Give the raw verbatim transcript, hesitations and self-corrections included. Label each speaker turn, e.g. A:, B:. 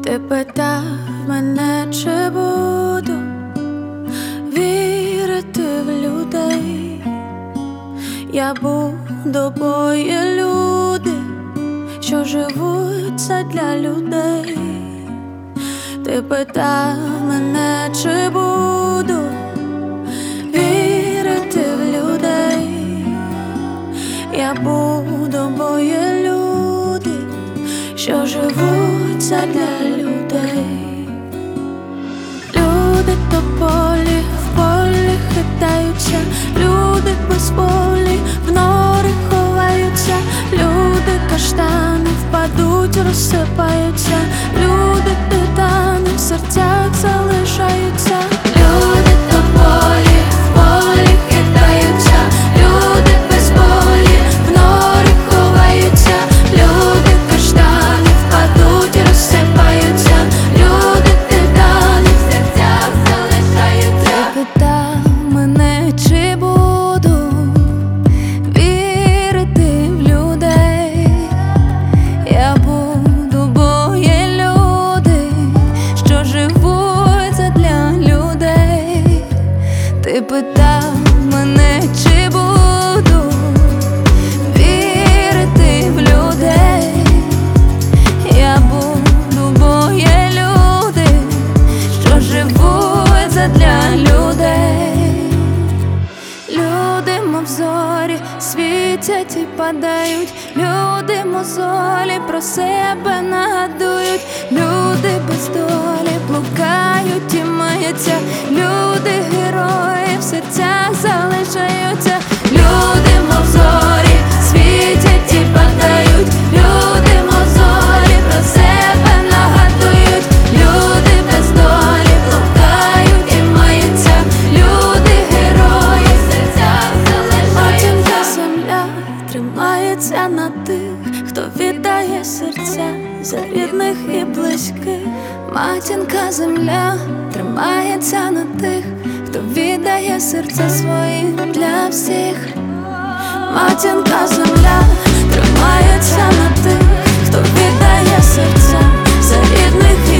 A: Ти питав мене, чи буду вірити в людей. Я буду, бо є люди, що живуть задля людей. Ти питав мене, чи буду вірити в людей. Я буду, бо є люди, що живуть задля людей. Люди тополі в полі хитаються, люди без волі в нори ховаються, люди каштани впадуть, розсипаються, люди титани в серцях залишаються. Люди тополі в полі хитаються, люди без волі в нори ховаються, люди каштани впадуть, розсипаються, люди титани в серцях залишаються. Ти питав мене, чи буду вірити в людей. Я буду, бо є люди, що живуть задля людей. Ти питав мене, чи буду вірити в людей. Я буду, бо є люди, що живуть задля людей. Люди, мов зорі, світять і падають, люди мозолі про себе нагадують, люди без долі блукають і маються, люди герої в серцях залишаються. Люди, мов зорі, світять і падають, люди мозолі про себе нагадують, люди без долі блукають і маються, люди герої в серцях залишаються. Матінка земля тримається на тих, хто віддає серця за рідних і близьких. Матінка земля тримається на тих, хто віддає серця свої для всіх. Матінка земля тримається на тих, хто віддає серця за рідних і